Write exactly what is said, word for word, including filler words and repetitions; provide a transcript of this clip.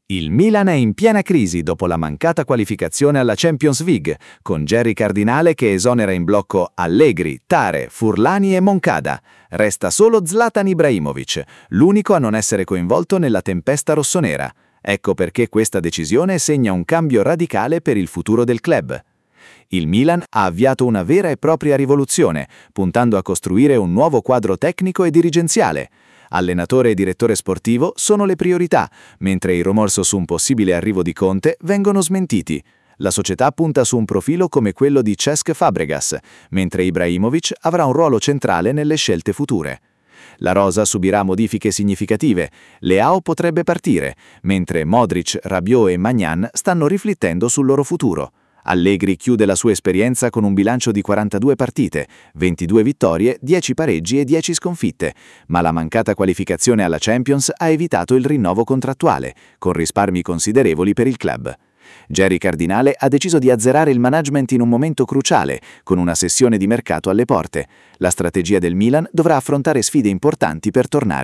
Il Milan è in piena crisi dopo la mancata qualificazione alla Champions League, con Gerry Cardinale che esonera in blocco Allegri, Tare, Furlani e Moncada. Resta solo Zlatan Ibrahimovic, l'unico a non essere coinvolto nella tempesta rossonera. Ecco perché questa decisione segna un cambio radicale per il futuro del club. Il Milan ha avviato una vera e propria rivoluzione, puntando a costruire un nuovo quadro tecnico e dirigenziale. Allenatore e direttore sportivo sono le priorità, mentre i rumors su un possibile arrivo di Conte vengono smentiti. La società punta su un profilo come quello di Cesc Fabregas, mentre Ibrahimovic avrà un ruolo centrale nelle scelte future. La rosa subirà modifiche significative, Leao potrebbe partire, mentre Modric, Rabiot e Maignan stanno riflettendo sul loro futuro. Allegri chiude la sua esperienza con un bilancio di quarantadue partite, ventidue vittorie, dieci pareggi e dieci sconfitte, ma la mancata qualificazione alla Champions ha evitato il rinnovo contrattuale, con risparmi considerevoli per il club. Gerry Cardinale ha deciso di azzerare il management in un momento cruciale, con una sessione di mercato alle porte. La strategia del Milan dovrà affrontare sfide importanti per tornare